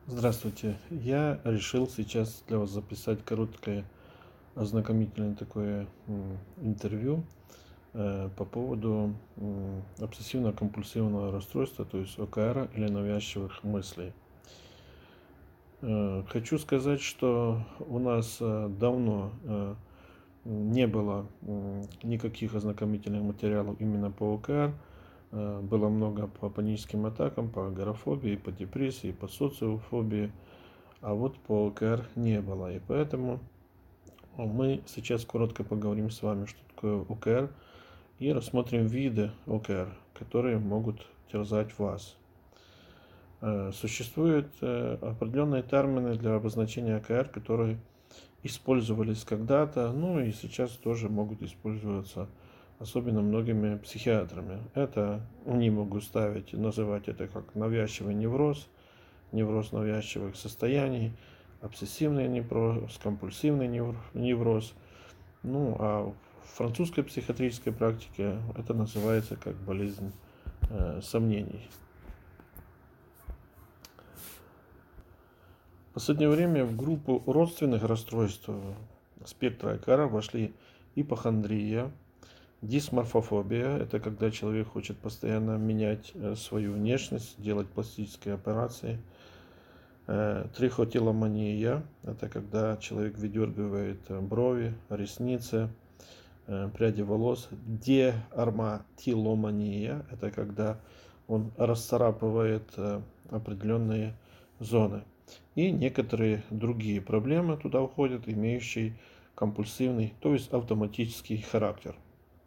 Здравствуйте. Я решил сейчас для вас записать короткое ознакомительное такое интервью по поводу обсессивно-компульсивного расстройства, то есть ОКР или навязчивых мыслей. Хочу сказать, что у нас давно не было никаких ознакомительных материалов именно по ОКР. Было много по паническим атакам, по агорафобии, по депрессии, по социофобии. А вот по ОКР не было. И поэтому мы сейчас коротко поговорим с вами, что такое ОКР, и рассмотрим виды ОКР, которые могут терзать вас. Существуют определенные термины для обозначения ОКР, которые использовались когда-то, ну и сейчас тоже могут использоваться, особенно многими психиатрами. Это они могут называть это как навязчивый невроз, невроз навязчивых состояний, обсессивный невроз, компульсивный невроз. Ну, а в французской психиатрической практике это называется как болезнь сомнений. В последнее время в группу родственных расстройств спектра ОКР вошли ипохондрия, дисморфофобия – это когда человек хочет постоянно менять свою внешность, делать пластические операции. Трихотиломания – это когда человек выдергивает брови, ресницы, пряди волос. Деарматиломания – это когда он расцарапывает определенные зоны. И некоторые другие проблемы туда входят, имеющие компульсивный, то есть автоматический характер.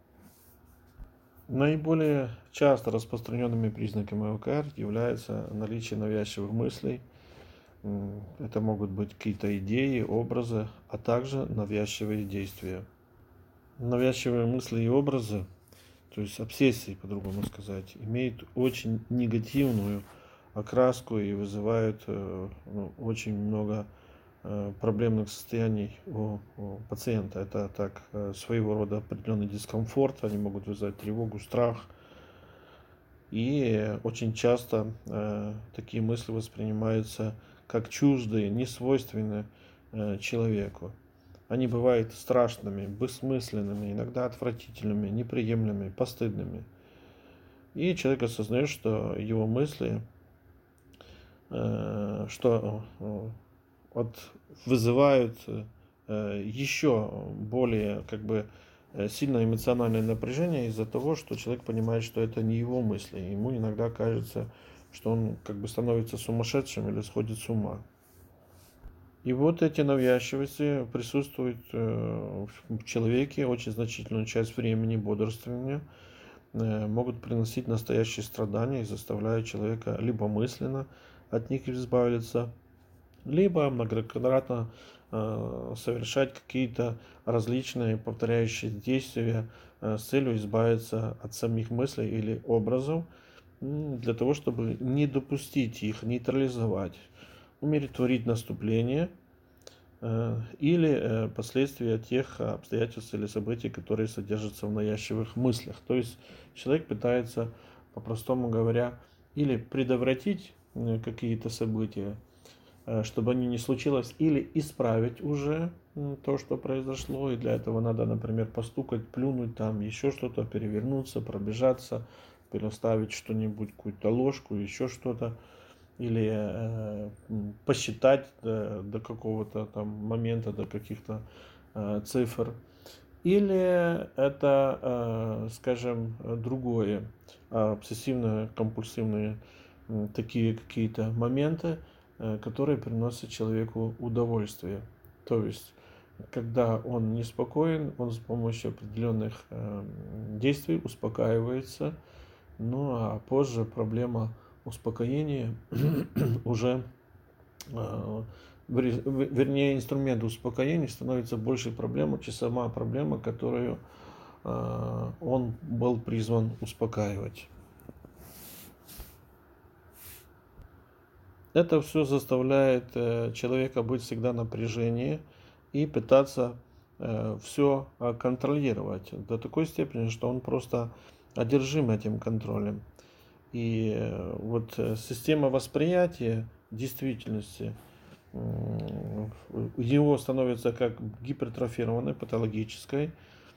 Наиболее часто распространенными признаками ОКР является наличие навязчивых мыслей. Это могут быть какие-то идеи, образы, а также навязчивые действия. Навязчивые мысли и образы, то есть обсессии, по-другому сказать, имеют очень негативную окраску и вызывают очень много проблемных состояний у пациента. Это так своего рода определенный дискомфорт, они могут вызвать тревогу, страх. И очень часто такие мысли воспринимаются как чуждые, несвойственные человеку. Они бывают страшными, бессмысленными, иногда отвратительными, неприемлемыми, постыдными. И человек осознает, что его мысли, что вызывают еще более сильное эмоциональное напряжение из-за того, что человек понимает, что это не его мысли. Ему иногда кажется, что он становится сумасшедшим или сходит с ума. И вот эти навязчивости присутствуют в человеке очень значительную часть времени бодрствования, могут приносить настоящие страдания и заставляют человека либо мысленно от них избавиться, либо многократно совершать какие-то различные повторяющие действия с целью избавиться от самих мыслей или образов, для того, чтобы не допустить их, нейтрализовать, умиротворить наступление или последствия тех обстоятельств или событий, которые содержатся в навязчивых мыслях. То есть человек пытается, по-простому говоря, или предотвратить какие-то события, чтобы они не случилось, или исправить уже то, что произошло, и для этого надо, например, постукать, плюнуть, там еще что-то, перевернуться, пробежаться, переставить что-нибудь, какую-то ложку, еще что-то, или посчитать до какого-то там момента, до каких-то цифр. Или это, скажем, другое, обсессивно-компульсивные такие какие-то моменты, которые приносят человеку удовольствие. То есть, когда он неспокоен, он с помощью определенных действий успокаивается, ну а позже проблема успокоения уже, вернее, инструмент успокоения становится большей проблемой, чем сама проблема, которую он был призван успокаивать. Это все заставляет человека быть всегда в напряжении и пытаться все контролировать до такой степени, что он просто одержим этим контролем. И система восприятия действительности его становится как гипертрофированной, патологической,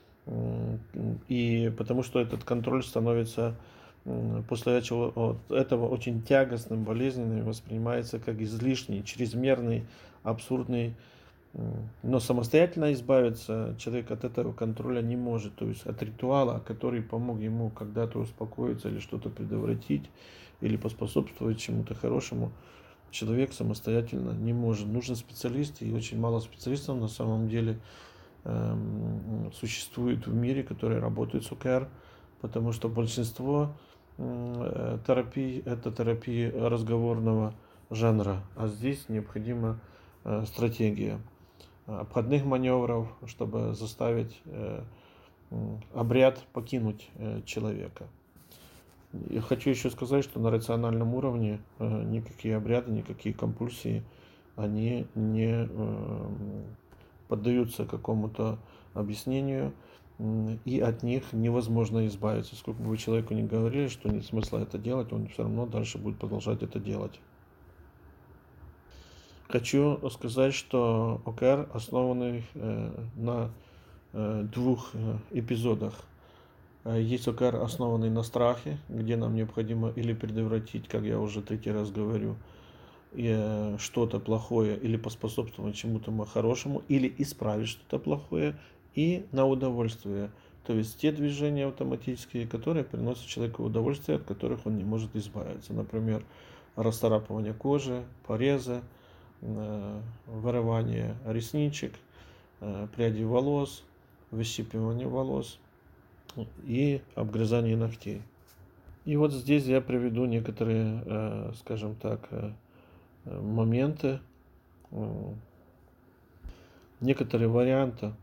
и потому что этот контроль становится после этого очень тягостным, болезненным, и воспринимается как излишний, чрезмерный, абсурдный. Но самостоятельно избавиться человек от этого контроля не может, то есть от ритуала, который помог ему когда-то успокоиться или что-то предотвратить, или поспособствовать чему-то хорошему, человек самостоятельно не может. Нужен специалист, и очень мало специалистов на самом деле существует в мире, которые работают с ОКР, потому что большинство терапий — это терапии разговорного жанра, а здесь необходима стратегия обходных маневров, чтобы заставить обряд покинуть человека. Я хочу еще сказать, что на рациональном уровне никакие обряды, никакие компульсии, они не поддаются какому-то объяснению, и от них невозможно избавиться. Сколько бы вы человеку ни говорили, что нет смысла это делать, он все равно дальше будет продолжать это делать. Хочу сказать, что ОКР основаны на двух эпизодах. Есть ОКР, основанный на страхе, где нам необходимо или предотвратить, как я уже третий раз говорю, что-то плохое, или поспособствовать чему-то хорошему, или исправить что-то плохое, и на удовольствие. То есть те движения автоматические, которые приносят человеку удовольствие, от которых он не может избавиться. Например, расцарапывание кожи, порезы, вырывание ресничек, пряди волос, выщипывание волос и обгрызание ногтей. И вот здесь я приведу некоторые, скажем так, моменты, некоторые варианты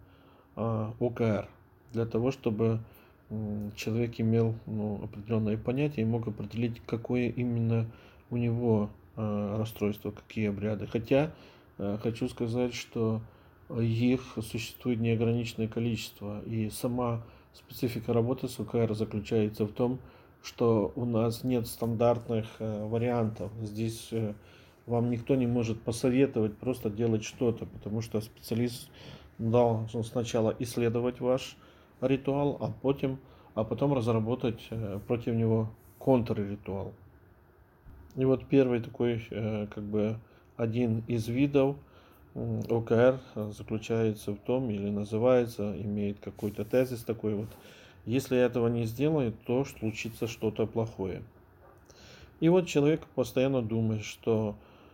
ОКР для того, чтобы человек имел определенное понятие и мог определить, какое именно у него расстройство, какие обряды. Хотя хочу сказать, что их существует неограниченное количество, и сама специфика работы с ОКР заключается в том, что у нас нет стандартных вариантов. Здесь вам никто не может посоветовать просто делать что-то, потому что специалист должен сначала исследовать ваш ритуал, а потом разработать против него контрритуал. И вот первый такой, как бы один из видов ОКР заключается в том, или называется, имеет какой-то тезис такой вот: если я этого не сделаю, то случится что-то плохое. И вот человек постоянно думает, что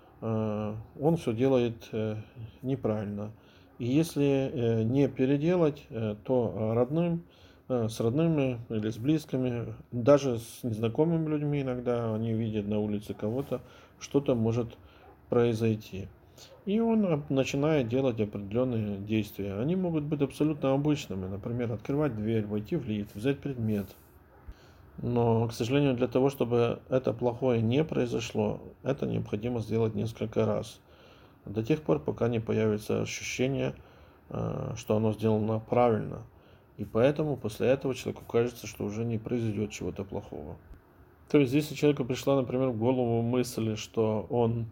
он все делает неправильно. И если не переделать, то с родными или с близкими, даже с незнакомыми людьми иногда они видят на улице кого-то, что-то может произойти. И он начинает делать определенные действия. Они могут быть абсолютно обычными, например, открывать дверь, войти в лифт, взять предмет. Но, к сожалению, для того, чтобы это плохое не произошло, это необходимо сделать несколько раз. До тех пор, пока не появится ощущение, что оно сделано правильно. И поэтому после этого человеку кажется, что уже не произойдет чего-то плохого. То есть, если человеку пришла, например, в голову мысль, что он,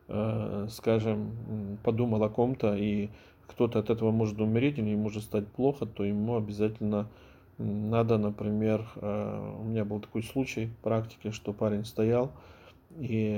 скажем, подумал о ком-то, и кто-то от этого может умереть или ему может стать плохо, то ему обязательно надо, например, у меня был такой случай в практике, что парень стоял, и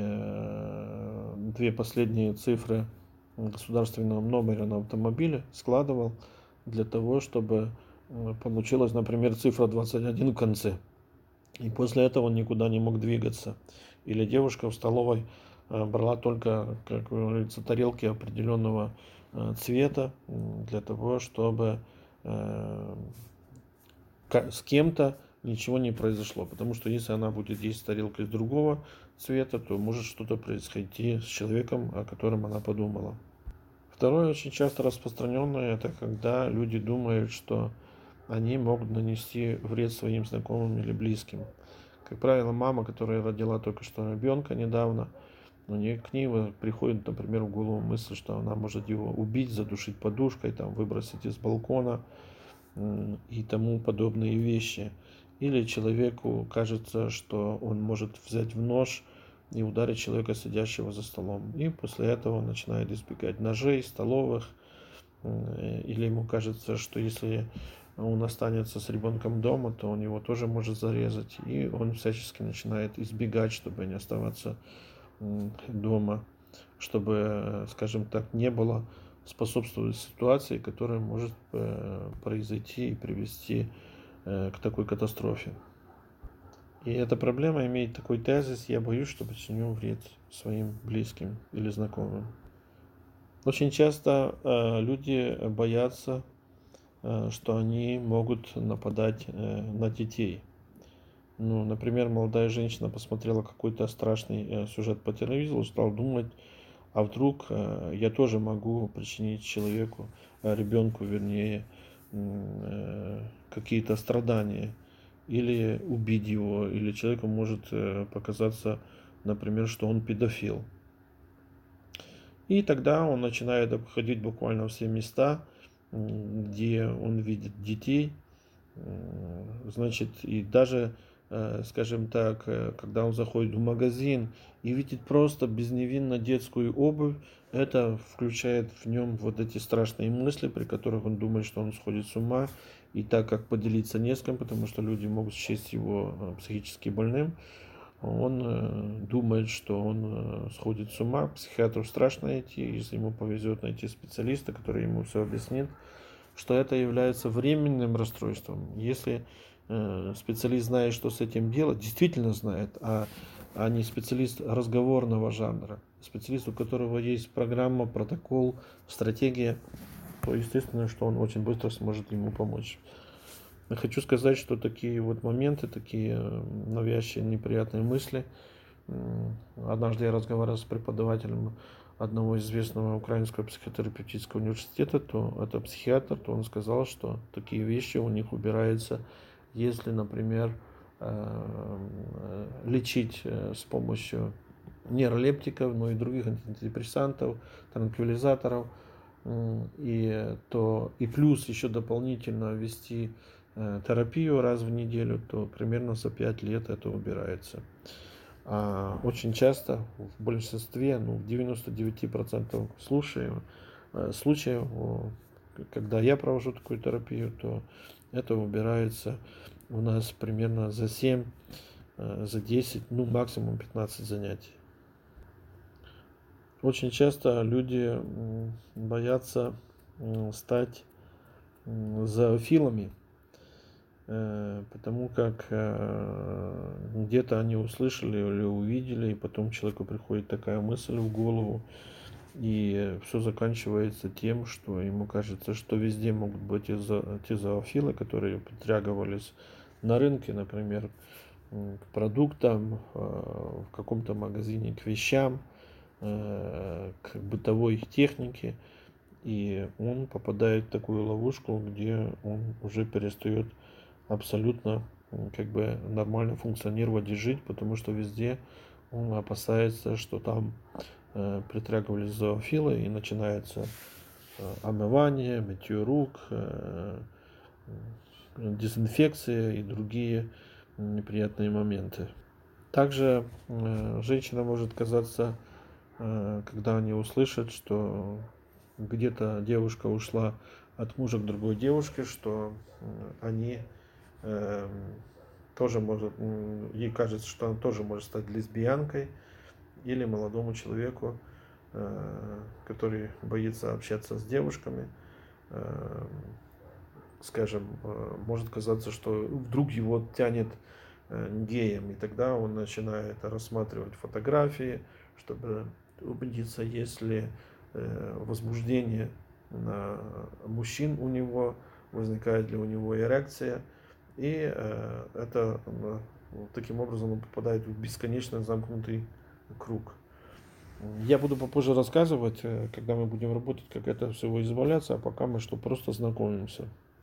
две последние цифры государственного номера на автомобиле складывал для того, чтобы получилась, например, цифра 21 в конце. И после этого он никуда не мог двигаться. Или девушка в столовой брала только, как говорится, тарелки определенного цвета для того, чтобы с кем-то ничего не произошло. Потому что если она будет есть тарелкой из другого цвета, то может что-то происходить с человеком, о котором она подумала. Второе, очень часто распространенное, это когда люди думают, что они могут нанести вред своим знакомым или близким. Как правило, мама, которая родила только что ребенка недавно, к ней приходит, например, в голову мысль, что она может его убить, задушить подушкой, там, выбросить из балкона и тому подобные вещи. Или человеку кажется, что он может взять в нож и ударить человека, сидящего за столом. И после этого он начинает избегать ножей, столовых, или ему кажется, что если он останется с ребенком дома, то он его тоже может зарезать, и он всячески начинает избегать, чтобы не оставаться дома, чтобы, скажем так, не было способствовать ситуации, которая может произойти и привести к такой катастрофе. И эта проблема имеет такой тезис: я боюсь, что причиню вред своим близким или знакомым. Очень часто люди боятся, что они могут нападать на детей. Ну, например, молодая женщина посмотрела какой-то страшный сюжет по телевизору, стала думать, а вдруг я тоже могу причинить человеку, ребенку, вернее, какие-то страдания, или убить его, или человеку может показаться, например, что он педофил. И тогда он начинает обходить буквально все места, где он видит детей. Значит, и даже, скажем так, когда он заходит в магазин и видит просто безневинно детскую обувь, это включает в нем вот эти страшные мысли, при которых он думает, что он сходит с ума. И так как поделиться не с кем, потому что люди могут счесть его психически больным, он думает, что он сходит с ума. К психиатру страшно идти, если ему повезет найти специалиста, который ему все объяснит, что это является временным расстройством. Если специалист знает, что с этим делать, действительно знает, а не специалист разговорного жанра, специалист, у которого есть программа, протокол, стратегия, то естественно, что он очень быстро сможет ему помочь. Я хочу сказать, что такие вот моменты, такие навязчивые, неприятные мысли. Однажды я разговаривал с преподавателем одного известного украинского психотерапевтического университета, то это психиатр, то он сказал, что такие вещи у них убираются, если, например, лечить с помощью нейролептиков, но и других антидепрессантов, транквилизаторов, и плюс еще дополнительно вести терапию раз в неделю, то примерно за 5 лет это убирается. А очень часто, в большинстве, в 99% случаев, когда я провожу такую терапию, то это убирается у нас примерно за 7, за 10, максимум 15 занятий. Очень часто люди боятся стать зоофилами, потому как где-то они услышали или увидели, и потом человеку приходит такая мысль в голову, и все заканчивается тем, что ему кажется, что везде могут быть те зоофилы, которые притрагивались на рынке, например, к продуктам, в каком-то магазине, к вещам, к бытовой технике, и он попадает в такую ловушку, где он уже перестает абсолютно нормально функционировать и жить, потому что везде он опасается, что там притрагивались зоофилы, и начинается омывание, мытье рук, дезинфекция и другие неприятные моменты. Также женщина может казаться, когда они услышат, что где-то девушка ушла от мужа к другой девушке, что они тоже может, ей кажется, что она тоже может стать лесбиянкой, или молодому человеку, который боится общаться с девушками, скажем, может казаться, что вдруг его тянет геем, и тогда он начинает рассматривать фотографии, чтобы убедиться, есть ли возбуждение на мужчин у него, возникает ли у него эрекция, и это таким образом он попадает в бесконечно замкнутый круг. Я буду попозже рассказывать, когда мы будем работать, как это всего избавляться, а пока мы просто знакомимся.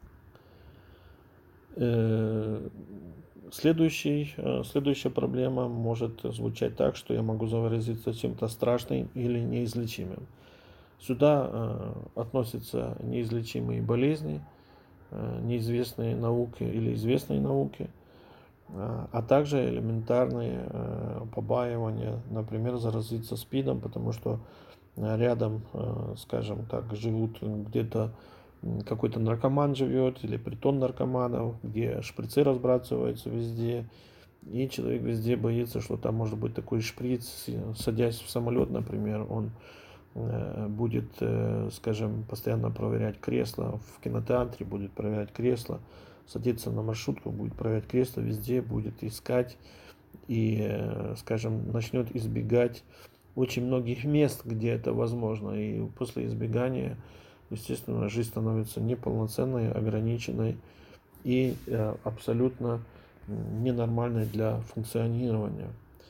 Следующая проблема может звучать так, что я могу заразиться чем-то страшным или неизлечимым. Сюда относятся неизлечимые болезни, неизвестные науке или известные науке. а также элементарные побаивания, например, заразиться СПИДом, потому что рядом, скажем так, живут где-то какой-то наркоман живет или притон наркоманов, где шприцы разбрасываются везде, и человек везде боится, что там может быть такой шприц, садясь в самолет, например, он будет, скажем, постоянно проверять кресло, в кинотеатре будет проверять кресло, садится на маршрутку, будет проверять кресло, везде будет искать и, скажем, начнет избегать очень многих мест, где это возможно. И после избегания, естественно, жизнь становится неполноценной, ограниченной и абсолютно ненормальной для функционирования.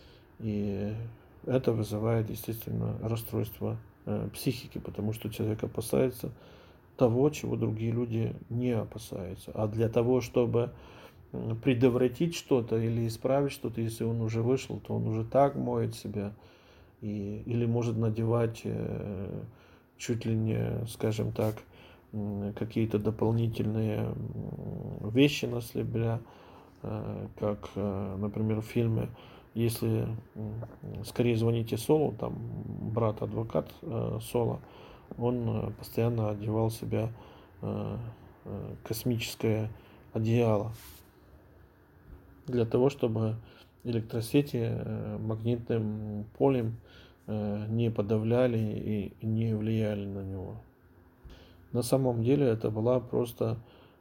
И это вызывает, естественно, расстройство психики, потому что человек опасается того, чего другие люди не опасаются. А для того, чтобы предотвратить что-то или исправить что-то, если он уже вышел, то он уже так моет себя или может надевать чуть ли не, скажем так, какие-то дополнительные вещи на себя, как, например, в фильме «Если скорее звоните Солу», там брат-адвокат Сола, он постоянно одевал себя космическое одеяло для того, чтобы электросети магнитным полем не подавляли и не влияли на него. На самом деле это была просто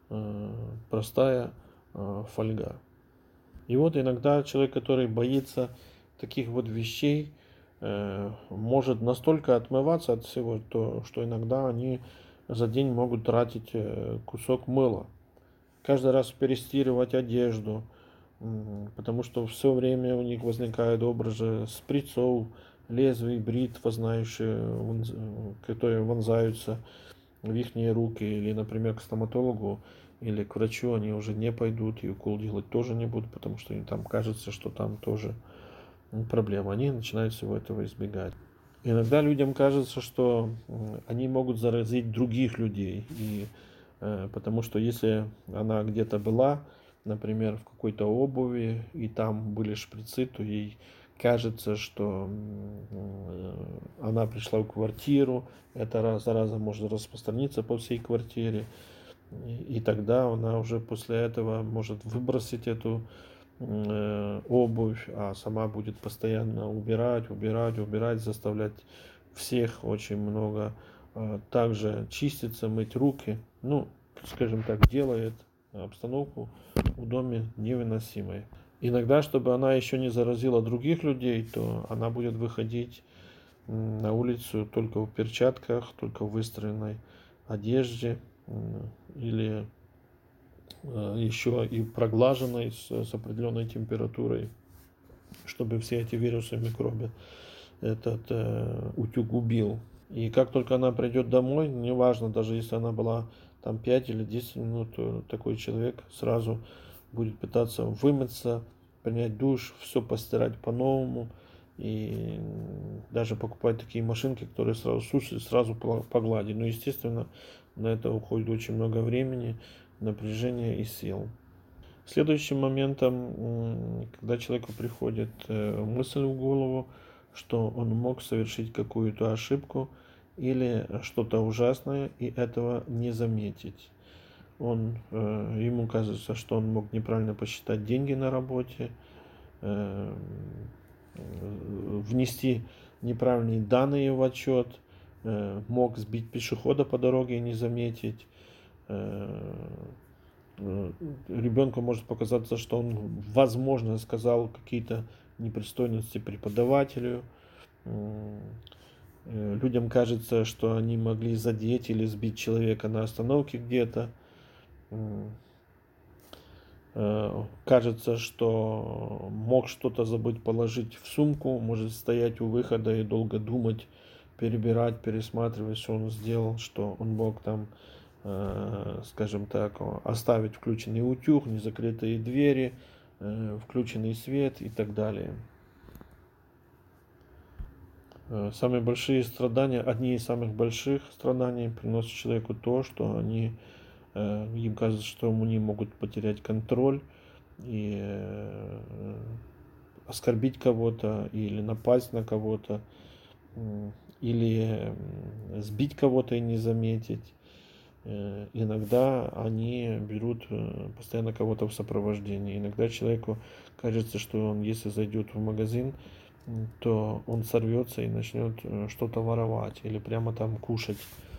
простая фольга. И вот иногда человек, который боится таких вот вещей, может настолько отмываться от всего, что иногда они за день могут тратить кусок мыла. Каждый раз перестирывать одежду, потому что все время у них возникает образы шприцов, лезвий, бритв, которые вонзаются в их руки, или, например, к стоматологу или к врачу они уже не пойдут, и укол делать тоже не будут, потому что им там кажется, что там тоже проблема. Они начинают всего этого избегать. Иногда людям кажется, что они могут заразить других людей, и потому что если она где-то была, например, в какой-то обуви, и там были шприцы, то ей кажется, что она пришла в квартиру, эта зараза может распространиться по всей квартире, и тогда она уже после этого может выбросить эту обувь, а сама будет постоянно убирать, заставлять всех очень много также чиститься, мыть руки. Ну, скажем так, делает обстановку в доме невыносимой. Иногда, чтобы она еще не заразила других людей, то она будет выходить на улицу только в перчатках, только в выстиранной одежде или еще и проглаженной с определенной температурой, чтобы все эти вирусы, микробы этот утюг убил. И как только она придет домой, неважно, даже если она была там 5 или 10 минут, то такой человек сразу будет пытаться вымыться, принять душ, все постирать по-новому. И даже покупать такие машинки, которые сразу сушат, сразу погладить. Но, естественно, на это уходит очень много времени, напряжения и сил. Следующим моментом, когда человеку приходит мысль в голову, что он мог совершить какую-то ошибку или что-то ужасное и этого не заметить. Ему кажется, что он мог неправильно посчитать деньги на работе, внести неправильные данные в отчет, мог сбить пешехода по дороге и не заметить. Ребенку может показаться, что он, возможно, сказал какие-то непристойности преподавателю. Людям кажется, что они могли задеть или сбить человека на остановке где-то. Кажется, что мог что-то забыть положить в сумку, может стоять у выхода и долго думать, перебирать, пересматривать, что он сделал, что он мог там, скажем так, оставить включенный утюг, незакрытые двери, включенный свет и так далее. Самые большие страдания, одни из самых больших страданий приносят человеку то, что им кажется, что они могут потерять контроль и оскорбить кого-то или напасть на кого-то, или сбить кого-то и не заметить. Иногда они берут постоянно кого-то в сопровождении. Иногда человеку кажется, что он, если зайдет в магазин, то он сорвется и начнет что-то воровать или прямо там кушать.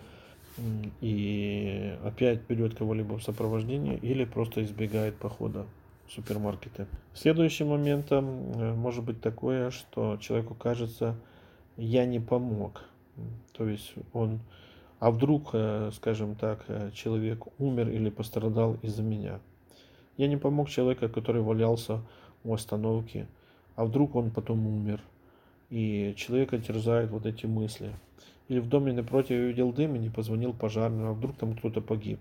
И опять берет кого-либо в сопровождение или просто избегает похода в супермаркеты. Следующим моментом может быть такое, что человеку кажется, я не помог. То есть он, а вдруг, скажем так, человек умер или пострадал из-за меня. Я не помог человеку, который валялся у остановки, а вдруг он потом умер. И человека терзают вот эти мысли. Или в доме напротив я увидел дым и не позвонил пожарным, а вдруг там кто-то погиб.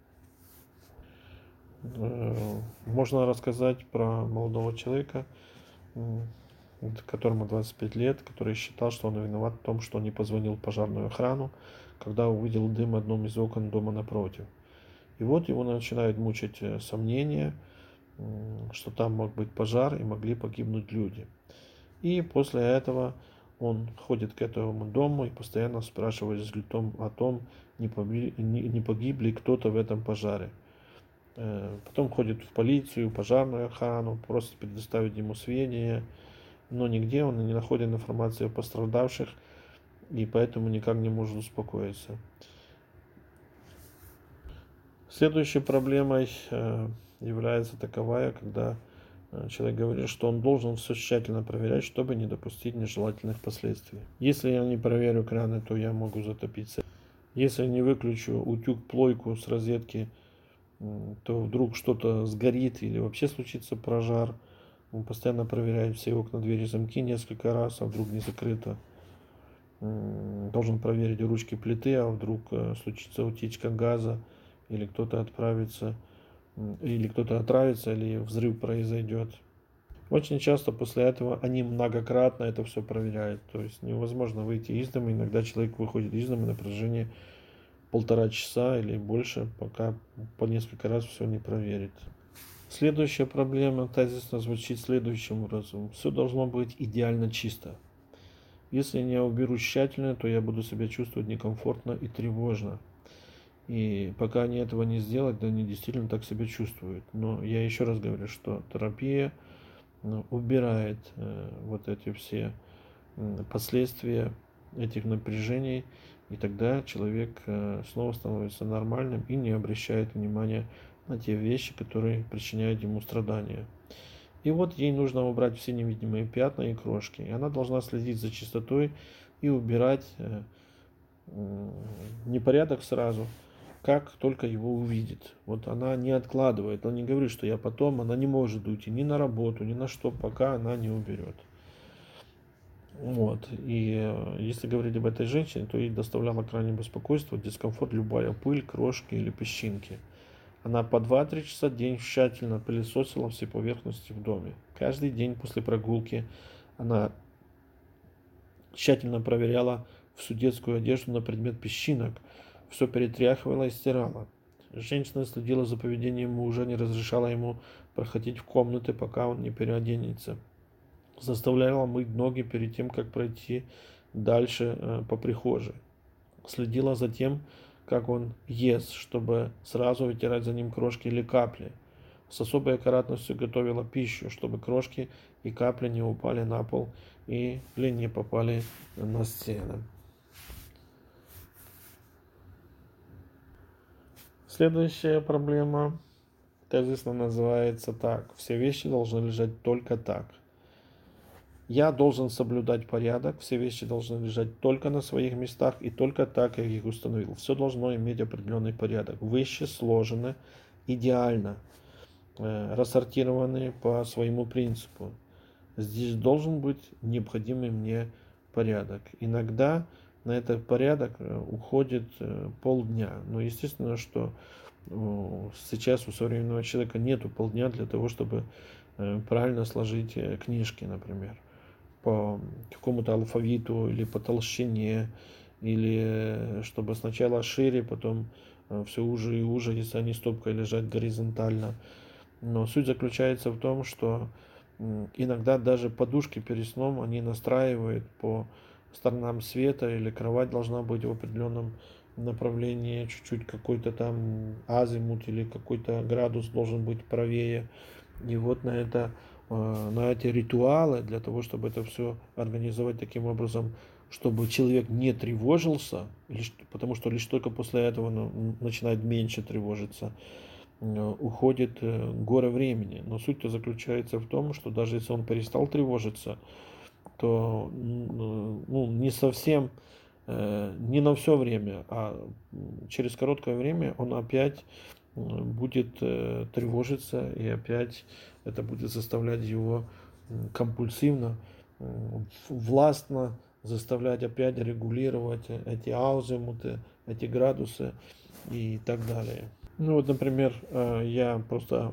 Можно рассказать про молодого человека, которому 25 лет, который считал, что он виноват в том, что не позвонил в пожарную охрану, когда увидел дым в одном из окон дома напротив. И вот его начинают мучить сомнения, что там мог быть пожар и могли погибнуть люди. И после этого он ходит к этому дому и постоянно спрашивает с жильцом о том, не погиб ли кто-то в этом пожаре. Потом ходит в полицию, пожарную охрану, просит предоставить ему сведения, но нигде он не находит информации о пострадавших, и поэтому никак не может успокоиться. Следующей проблемой является таковая, когда человек говорит, что он должен все тщательно проверять, чтобы не допустить нежелательных последствий. Если я не проверю краны, то я могу затопиться. Если не выключу утюг-плойку с розетки, то вдруг что-то сгорит или вообще случится пожар. Он постоянно проверяет все окна, двери, замки несколько раз, а вдруг не закрыто. Должен проверить ручки плиты, а вдруг случится утечка газа, или кто-то отправится, или кто-то отравится, или взрыв произойдет. Очень часто после этого они многократно это все проверяют. То есть невозможно выйти из дома. Иногда человек выходит из дома на протяжении 1,5 часа или больше, пока по несколько раз все не проверит. Следующая проблема тезисно звучит следующим образом. Все должно быть идеально чисто. Если я уберу тщательно, то я буду себя чувствовать некомфортно и тревожно. И пока они этого не сделают, они действительно так себя чувствуют. Но я еще раз говорю, что терапия убирает вот эти все последствия этих напряжений, и тогда человек снова становится нормальным и не обращает внимания на те вещи, которые причиняют ему страдания. И вот ей нужно убрать все невидимые пятна и крошки. И она должна следить за чистотой и убирать непорядок сразу, как только его увидит. Вот она не откладывает, она не говорит, что я потом, она не может уйти ни на работу, ни на что, пока она не уберет. Вот. И если говорить об этой женщине, то ей доставляло крайнее беспокойство, дискомфорт любая пыль, крошки или песчинки. Она по 2-3 часа в день тщательно пылесосила все поверхности в доме. Каждый день после прогулки она тщательно проверяла всю детскую одежду на предмет песчинок, все перетряхивала и стирала. Женщина следила за поведением мужа, не разрешала ему проходить в комнаты, пока он не переоденется. Заставляла мыть ноги перед тем, как пройти дальше по прихожей. Следила за тем, как он ест, чтобы сразу вытирать за ним крошки или капли. С особой аккуратностью готовила пищу, чтобы крошки и капли не упали на пол или не попали на стены. Следующая проблема тезисно называется так. Все вещи должны лежать только так. Я должен соблюдать порядок, все вещи должны лежать только на своих местах и только так, как я их установил. Все должно иметь определенный порядок. Вещи сложены идеально, рассортированы по своему принципу. Здесь должен быть необходимый мне порядок. Иногда на этот порядок уходит полдня. Но естественно, что сейчас у современного человека нету полдня для того, чтобы правильно сложить книжки, например, по какому-то алфавиту или по толщине, или чтобы сначала шире, потом все уже и уже, если они стопкой лежат горизонтально. Но суть заключается в том, что иногда даже подушки перед сном они настраивают по сторонам света, или кровать должна быть в определенном направлении, чуть-чуть какой-то там азимут или какой-то градус должен быть правее. И вот на эти ритуалы, для того, чтобы это все организовать таким образом, чтобы человек не тревожился, потому что лишь только после этого начинает меньше тревожиться, уходит горы времени. Но суть-то заключается в том, что даже если он перестал тревожиться, то ну, не совсем, не на все время, а через короткое время он опять будет тревожиться, и опять это будет заставлять его компульсивно, властно заставлять опять регулировать эти аузимуты, эти градусы и так далее. Ну вот, например, я просто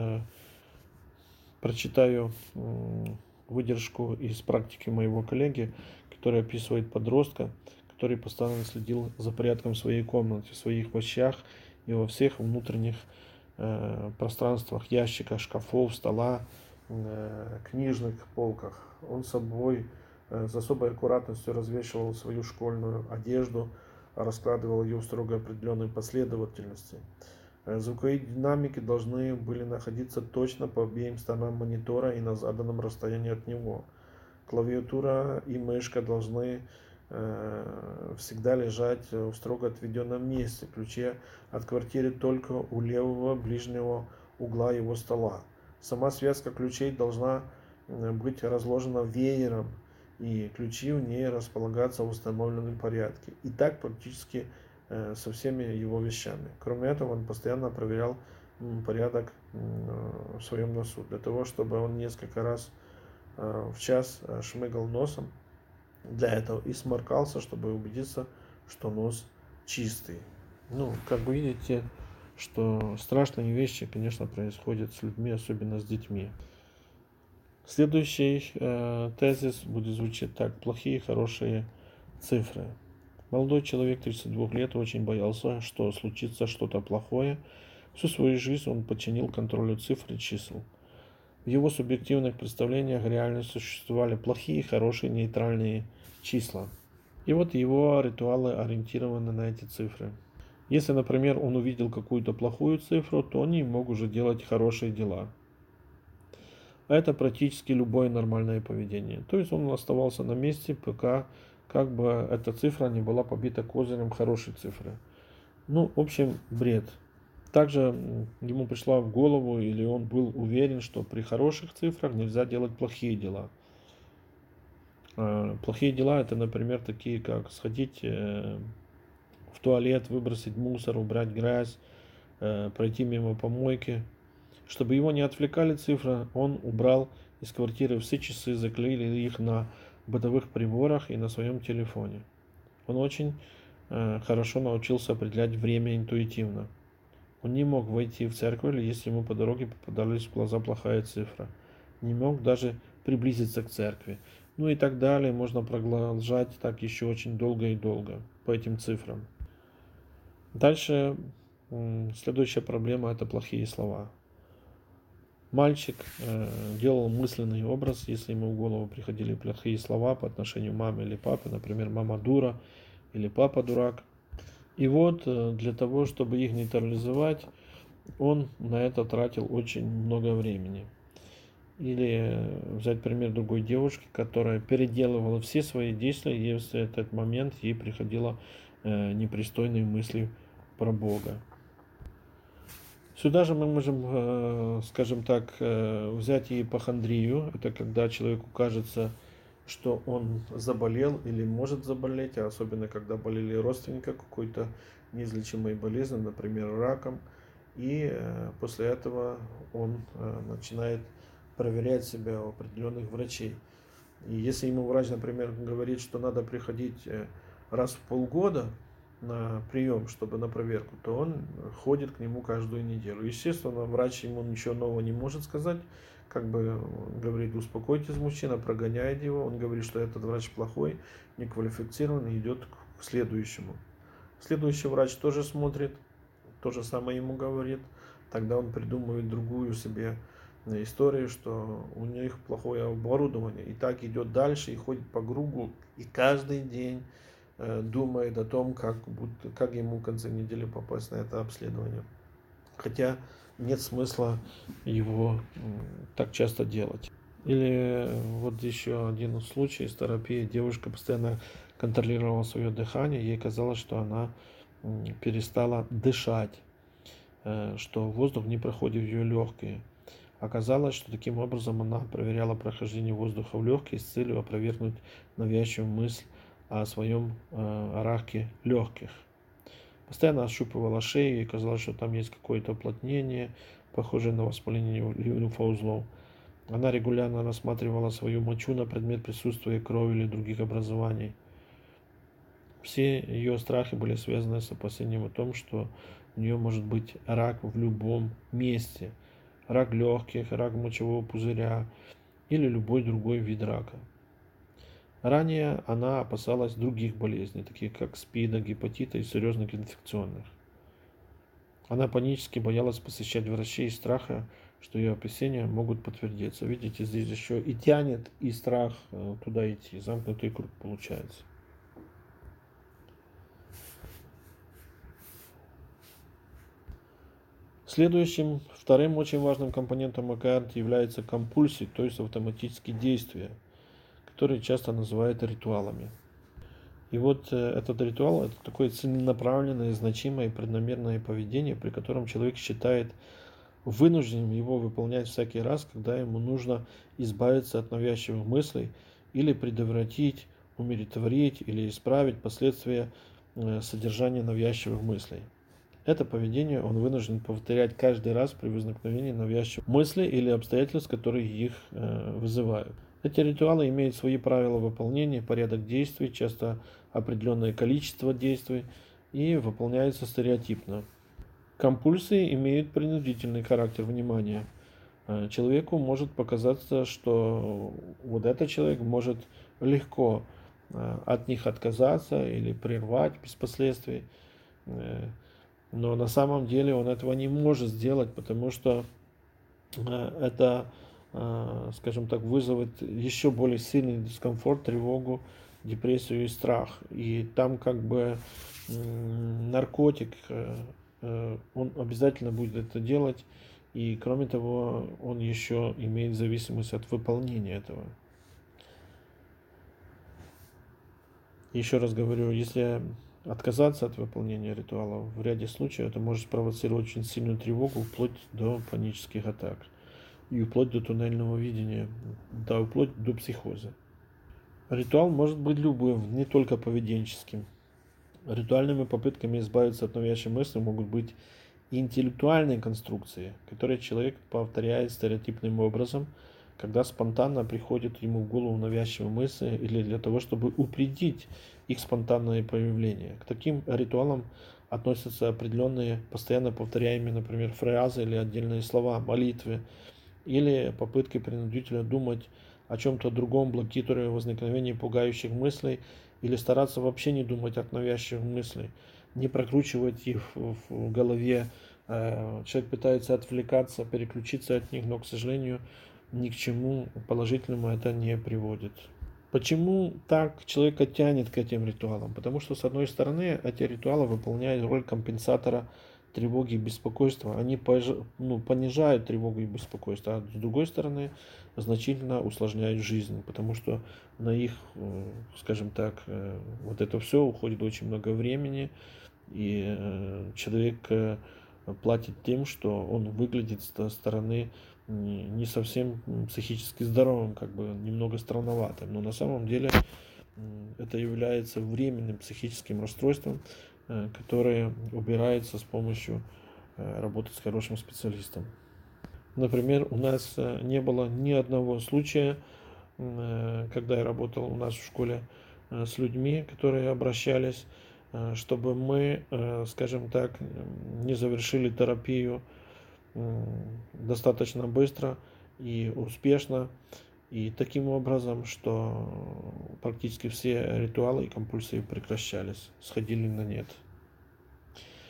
прочитаю выдержку из практики моего коллеги, который описывает подростка, который постоянно следил за порядком в своей комнате, в своих вещах и во всех внутренних пространствах, ящиках, шкафов, стола, книжных полках. Он с собой с особой аккуратностью развешивал свою школьную одежду, раскладывал ее в строго определенной последовательности. Звуковые динамики должны были находиться точно по обеим сторонам монитора и на заданном расстоянии от него. Клавиатура и мышка должны всегда лежать в строго отведенном месте. Ключи от квартиры только у левого ближнего угла его стола. Сама связка ключей должна быть разложена веером, и ключи в ней располагаться в установленном порядке. И так практически со всеми его вещами. Кроме этого, он постоянно проверял порядок в своем носу, для того, чтобы он несколько раз в час шмыгал носом для этого и сморкался, чтобы убедиться, что нос чистый. Ну, как вы видите, что страшные вещи, конечно, происходят с людьми, особенно с детьми. Следующий тезис будет звучать так: плохие и хорошие цифры. Молодой человек 32 лет очень боялся, что случится что-то плохое. Всю свою жизнь он подчинил контролю цифр и чисел. В его субъективных представлениях реально существовали плохие, хорошие, нейтральные числа. И вот его ритуалы ориентированы на эти цифры. Если, например, он увидел какую-то плохую цифру, то он не мог уже делать хорошие дела. А это практически любое нормальное поведение. То есть он оставался на месте, пока как бы эта цифра не была побита козырем хорошей цифры. Ну, в общем, бред. Также ему пришла в голову, или он был уверен, что при хороших цифрах нельзя делать плохие дела. Плохие дела — это, например, такие, как сходить в туалет, выбросить мусор, убрать грязь, пройти мимо помойки. Чтобы его не отвлекали цифры, он убрал из квартиры все часы, заклеили их на бытовых приборах и на своем телефоне. Он очень хорошо научился определять время интуитивно. Он не мог войти в церковь, если ему по дороге попадались в глаза плохая цифра. Не мог даже приблизиться к церкви. Ну и так далее. Можно продолжать так еще очень долго и долго по этим цифрам. Дальше следующая проблема — это плохие слова. Мальчик делал мысленный образ, если ему в голову приходили плохие слова по отношению к маме или папе, например, мама дура или папа дурак. И вот для того, чтобы их нейтрализовать, он на это тратил очень много времени. Или взять пример другой девушки, которая переделывала все свои действия, если в этот момент ей приходило непристойные мысли про Бога. Сюда же мы можем, скажем так, взять и ипохондрию. Это когда человеку кажется, что он заболел или может заболеть, а особенно когда болели родственника какой-то неизлечимой болезнью, например, раком. И после этого он начинает проверять себя у определенных врачей. И если ему врач, например, говорит, что надо приходить раз в полгода на прием, чтобы на проверку, то он ходит к нему каждую неделю. Естественно, врач ему ничего нового не может сказать, как бы говорит: успокойтесь, мужчина, прогоняет его. Он говорит, что этот врач плохой, неквалифицированный, идет к следующему. Следующий врач тоже смотрит, то же самое ему говорит, тогда он придумывает другую себе историю, что у них плохое оборудование. И так идет дальше и ходит по кругу, и каждый день думает о том, как ему в конце недели попасть на это обследование. Хотя нет смысла его так часто делать. Или вот еще один случай из терапии. Девушка постоянно контролировала свое дыхание. Ей казалось, что она перестала дышать, что воздух не проходит в ее легкие. Оказалось, что таким образом она проверяла прохождение воздуха в легкие с целью опровергнуть навязчивую мысль о своем раке легких. Постоянно ощупывала шею, и казалось, что там есть какое-то уплотнение, похожее на воспаление лимфоузлов. Она регулярно рассматривала свою мочу на предмет присутствия крови или других образований. Все ее страхи были связаны с опасением о том, что у нее может быть рак в любом месте. Рак легких, рак мочевого пузыря или любой другой вид рака. Ранее она опасалась других болезней, таких как СПИДа, гепатита и серьезных инфекционных. Она панически боялась посещать врачей из страха, что ее опасения могут подтвердиться. Видите, здесь еще и тянет, и страх туда идти. Замкнутый круг получается. Следующим, вторым очень важным компонентом ОКР является компульсии, то есть автоматические действия, которые часто называют ритуалами. И вот этот ритуал – это такое целенаправленное, значимое и преднамеренное поведение, при котором человек считает вынужденным его выполнять всякий раз, когда ему нужно избавиться от навязчивых мыслей или предотвратить, умиротворить или исправить последствия содержания навязчивых мыслей. Это поведение он вынужден повторять каждый раз при возникновении навязчивых мыслей или обстоятельств, которые их вызывают. Эти ритуалы имеют свои правила выполнения, порядок действий, часто определенное количество действий и выполняются стереотипно. Компульсии имеют принудительный характер внимания. Человеку может показаться, что вот этот человек может легко от них отказаться или прервать без последствий. Но на самом деле он этого не может сделать, потому что это, скажем так, вызовет еще более сильный дискомфорт, тревогу, депрессию и страх. И там как бы наркотик, он обязательно будет это делать. И кроме того, он еще имеет зависимость от выполнения этого. Еще раз говорю, если отказаться от выполнения ритуала, в ряде случаев это может спровоцировать очень сильную тревогу, вплоть до панических атак. И вплоть до туннельного видения, да, вплоть до психоза. Ритуал может быть любым, не только поведенческим. Ритуальными попытками избавиться от навязчивых мыслей могут быть и интеллектуальные конструкции, которые человек повторяет стереотипным образом, когда спонтанно приходит ему в голову навязчивые мысли или для того, чтобы упредить их спонтанное появление. К таким ритуалам относятся определенные постоянно повторяемые, например, фразы или отдельные слова, молитвы, или попытки принудительно думать о чем-то другом, блокируя возникновение пугающих мыслей, или стараться вообще не думать от навязчивых мыслей, не прокручивать их в голове. Человек пытается отвлекаться, переключиться от них, но, к сожалению, ни к чему положительному это не приводит. Почему так человека тянет к этим ритуалам? Потому что, с одной стороны, эти ритуалы выполняют роль компенсатора тревоги и беспокойства. Они понижают тревогу и беспокойство, а с другой стороны, значительно усложняют жизнь, потому что на их, скажем так, вот это все уходит очень много времени, и человек платит тем, что он выглядит со стороны не совсем психически здоровым, как бы немного странноватым. Но на самом деле это является временным психическим расстройством, которое убирается с помощью работы с хорошим специалистом. Например, у нас не было ни одного случая, когда я работал у нас в школе с людьми, которые обращались, чтобы мы, скажем так, не завершили терапию достаточно быстро и успешно, и таким образом, что практически все ритуалы и компульсии прекращались, сходили на нет.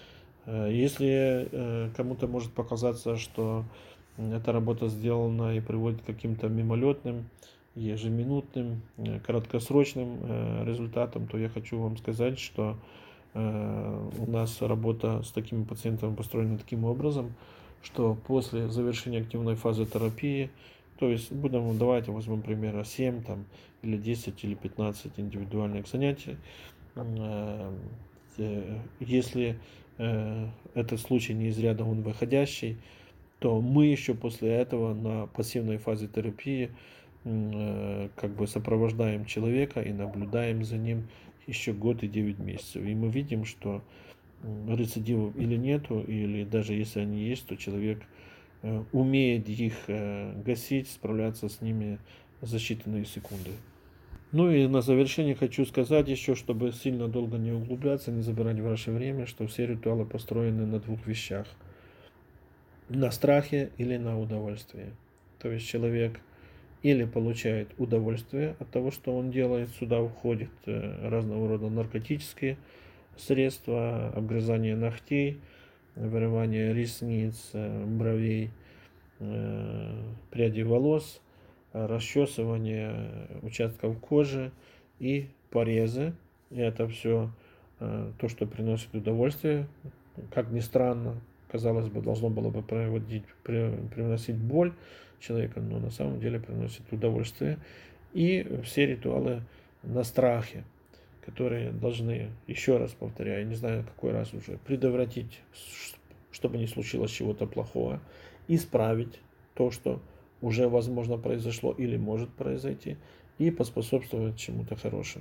Если кому-то может показаться, что эта работа сделана и приводит к каким-то мимолетным, ежеминутным, краткосрочным результатам, то я хочу вам сказать, что у нас работа с такими пациентами построена таким образом, что после завершения активной фазы терапии, то есть давайте возьмем пример 7 там, или 10 или 15 индивидуальных занятий, э, если этот случай не из ряда вон выходящий, то мы еще после этого на пассивной фазе терапии как бы сопровождаем человека и наблюдаем за ним еще год и 9 месяцев. И мы видим, что рецидивов или нету, или даже если они есть, то человек умеет их гасить, справляться с ними за считанные секунды. Ну и на завершение хочу сказать еще, чтобы сильно долго не углубляться, не забирать ваше время, что все ритуалы построены на двух вещах. На страхе или на удовольствии. То есть человек или получает удовольствие от того, что он делает, сюда входит разного рода наркотические средства, обгрызание ногтей, вырывание ресниц, бровей, прядей волос, расчесывание участков кожи и порезы. И это все то, что приносит удовольствие. Как ни странно, казалось бы, должно было бы приносить боль человека, но на самом деле приносит удовольствие. И все ритуалы на страхе, которые должны, еще раз повторяю, не знаю какой раз уже, предотвратить, чтобы не случилось чего-то плохого, исправить то, что уже возможно произошло или может произойти, и поспособствовать чему-то хорошему.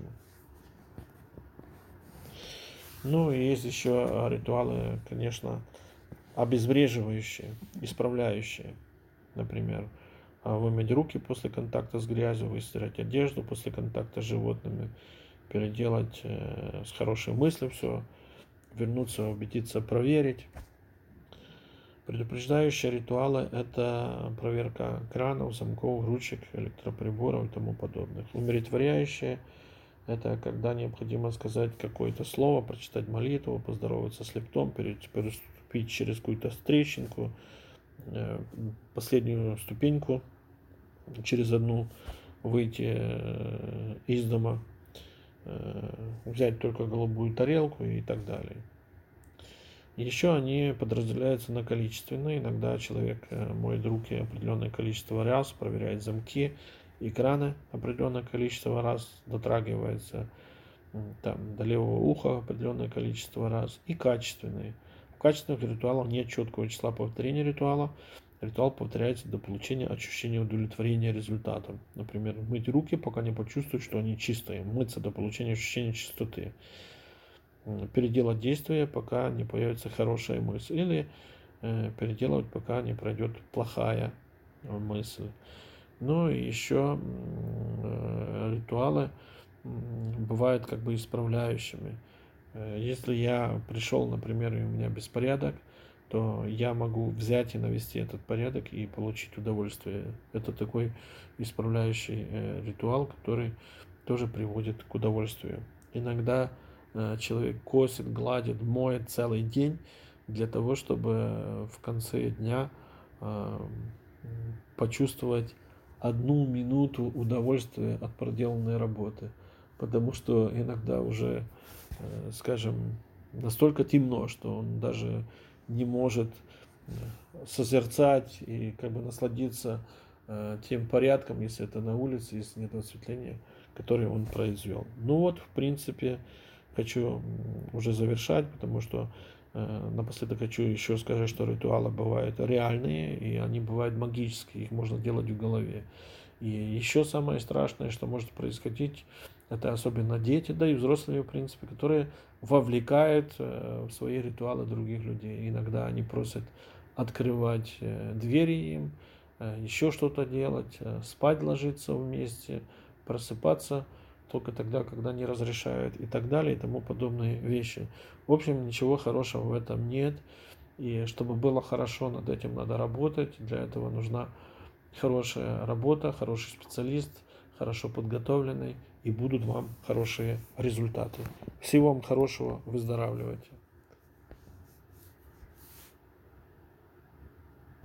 Ну и есть еще ритуалы, конечно, обезвреживающие, исправляющие. Например, вымыть руки после контакта с грязью, выстирать одежду после контакта с животными, переделать с хорошей мыслью все, вернуться, убедиться, проверить. Предупреждающие ритуалы – это проверка кранов, замков, ручек, электроприборов и тому подобных. Умиротворяющие – это когда необходимо сказать какое-то слово, прочитать молитву, поздороваться с лифтом, переступить через какую-то трещинку, последнюю ступеньку, через одну выйти из дома, взять только голубую тарелку и так далее. Еще они подразделяются на количественные. Иногда человек моет руки определенное количество раз, проверяет замки, экраны определенное количество раз, дотрагивается до левого уха определенное количество раз. И качественные. В качественных ритуалах нет четкого числа повторения ритуала. Ритуал повторяется до получения ощущения удовлетворения результатом. Например, мыть руки, пока не почувствуют, что они чистые. Мыться до получения ощущения чистоты. Переделать действие, пока не появится хорошая мысль. Или переделывать, пока не пройдет плохая мысль. Ну и еще ритуалы бывают как бы исправляющими. Если я пришел, например, и у меня беспорядок, то я могу взять и навести этот порядок и получить удовольствие. Это такой исправляющий ритуал, который тоже приводит к удовольствию. Иногда человек косит, гладит, моет целый день для того, чтобы в конце дня почувствовать 1 минуту удовольствия от проделанной работы. Потому что иногда уже, скажем, настолько темно, что он даже не может созерцать и как бы насладиться тем порядком, если это на улице, если нет осветления, которое он произвел. Ну вот, в принципе, хочу уже завершать, потому что напоследок хочу еще сказать, что ритуалы бывают реальные, и они бывают магические, их можно делать в голове. И еще самое страшное, что может происходить, это особенно дети, да и взрослые, в принципе, которые вовлекают в свои ритуалы других людей. Иногда они просят открывать двери им, еще что-то делать, спать ложиться вместе, просыпаться только тогда, когда не разрешают и так далее и тому подобные вещи. В общем, ничего хорошего в этом нет. И чтобы было хорошо, над этим надо работать. Для этого нужна хорошая работа, хороший специалист, хорошо подготовленный, и будут вам хорошие результаты. Всего вам хорошего, выздоравливайте.